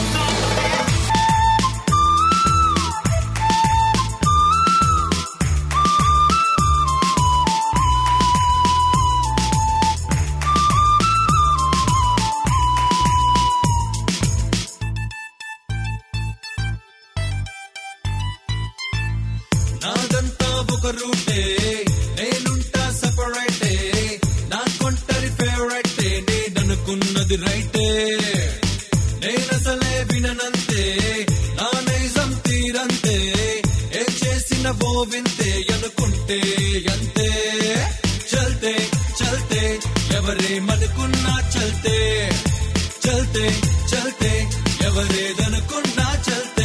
నాదంతా ఒక రూటే, నేనుంటా సెపరేటే, నా కొంటరి ఫేవరెటే, నేననుకున్నది రైటే. నేనసలే విననంతే, నా నైజం తీరంతే, ఏ చేసిన ఓ వింతే, అనుకుంటే అంతే. చల్తే చల్తే ఎవరేమనుకున్నా చల్తే, చల్తే చల్తే ఎవరేదనుకున్నా చల్తే.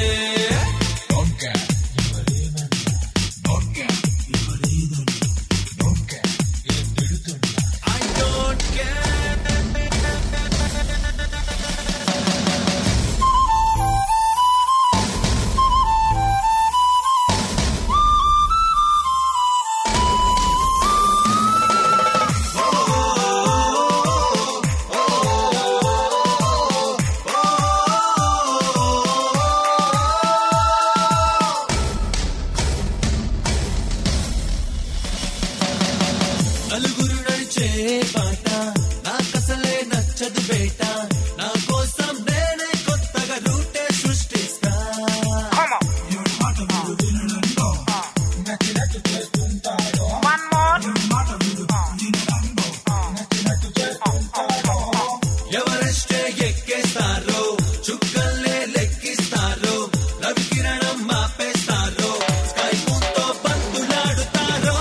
నలుగురు నడిచే బాట నాకసలే నచ్చదు బేట, నా కోసం నేనే కొత్తగా రూటే సృష్టిస్తా. ఎవరెస్టే ఎక్కేస్తారో, చుక్కల్లే లెక్కిస్తారో, రవి కిరణం మాపేస్తారో, స్కై మూన్తో బంతులాడుతారో.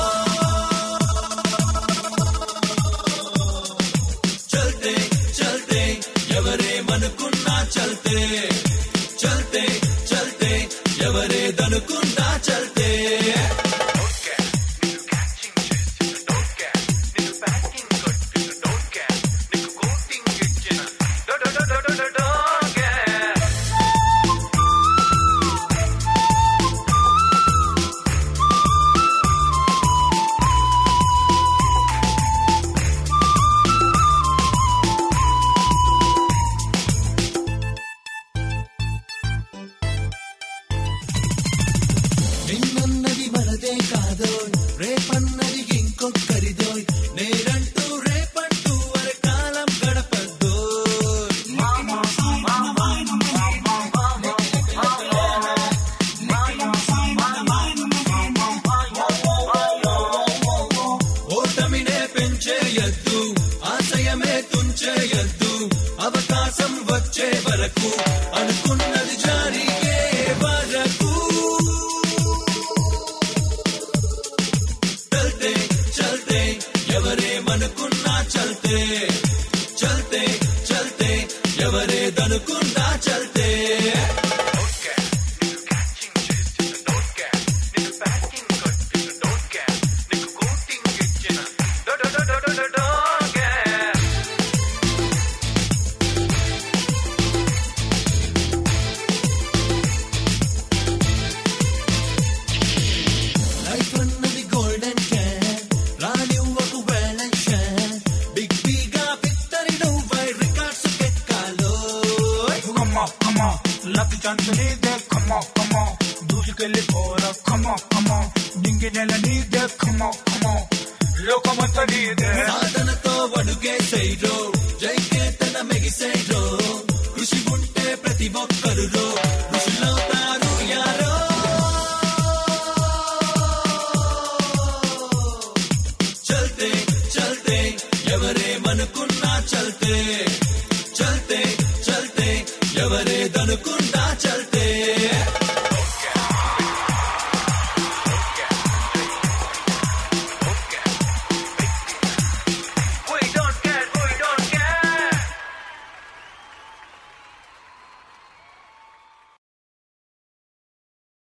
చల్తే చల్తే ఎవరేమనుకున్నా చల్తే, చల్తే చల్తే ఎవరేదనుకున్నా చల్తే. నిన్నన్నది మనదే కాదో, రేపన్నది ఇంకొకరిదో, నేరంటూ రేపంటూ వరకాలం గడపద్దో. ఓటమినే పెంచేయద్దు, ఆశయమే తుంచేయద్దు, అవకాశం వచ్చే వరకు, అనుకున్నది జరిగే వరకు. చల్తే చల్తే ఎవరేమనుకున్నా చల్తే, చల్తే చల్తే ఎవరేదనుకున్నా చల్తే. లైఫ్ అన్నది గోల్డెన్ క్యాన్, రానివ్వకు వేలక్షన్, బిగ్ బిగా విక్టరీ నువ్వై రికార్డ్స్ ఎక్కాలో. లక్ ఛాన్స్ నీదే, కమా కమా దూసుకెళ్ళిపోరా, కమా కమా డింగి నెల నీదే, కమా కమా లోకమంతా నీదే. సాధనతో అడుగేసేరో, జైకేతన మెగిసేరో, కృషి ఉంటే ప్రతి ఒక్కరు ఋషులవుతారు యారో. చల్తే చల్తే ఎవరేమనుకున్నా చల్తే,